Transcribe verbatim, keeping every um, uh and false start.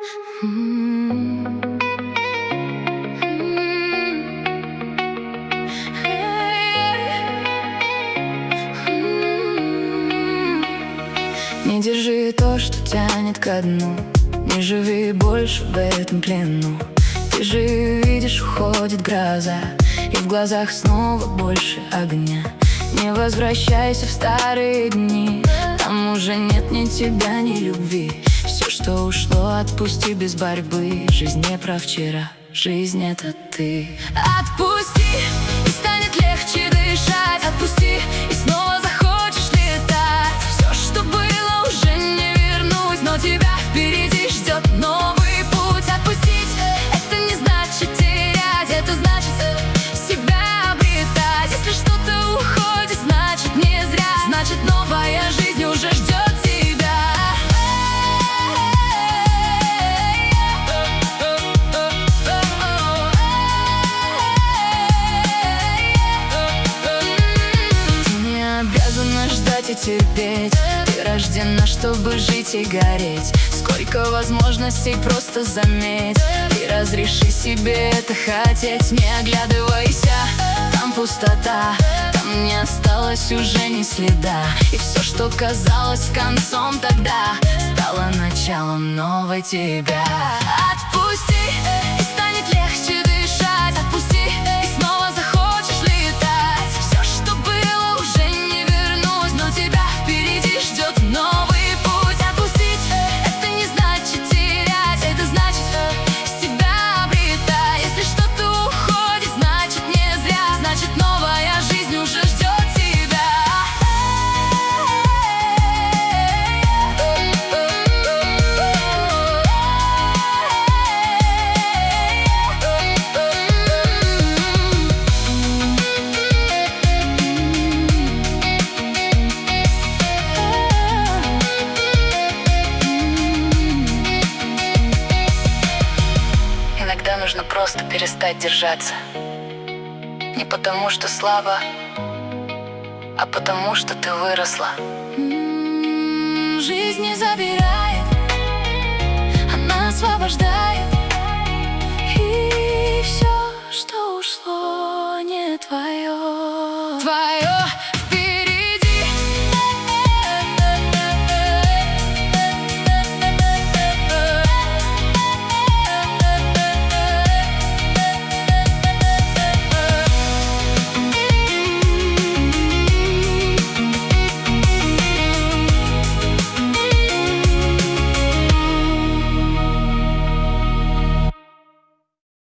Не держи то, что тянет ко дну, не живи больше в этом плену. Ты же видишь, уходит гроза, и в глазах снова больше огня. Не возвращайся в старые дни, там уже нет ни тебя, ни любви. Все, что ушло, отпусти без борьбы. Жизнь не про вчера, жизнь — это ты. Отпусти, и станет легче дышать. Отпусти, и снова захочешь летать. Все, что было, уже не вернуть, но тебя впереди ждет новый путь. Отпустить — это не значит терять, это значит себя обретать. Если что-то уходит, значит не зря, значит новая жизнь уже ждет тебя. Ты не обязана ждать и терпеть, ты рождена, чтобы жить и гореть. Сколько возможностей, просто заметь, и разреши себе это хотеть. Не оглядывайся, там пустота, там не осталось уже ни следа. И все, что казалось концом тогда, стало началом новой тебя. Отпусти, и станет легче дышать. Отпусти, и снова захочешь летать. Все, что было, уже не вернуть, но тебя впереди ждет новый путь. Отпустить — это не значит терять, это значит себя обретать. Если что-то уходит, значит не зря, значит новая жизнь уже ждет тебя. Иногда нужно просто перестать держаться. Не потому, что слабо, а потому, что ты выросла. М-м, Жизнь не забирает, она освобождает.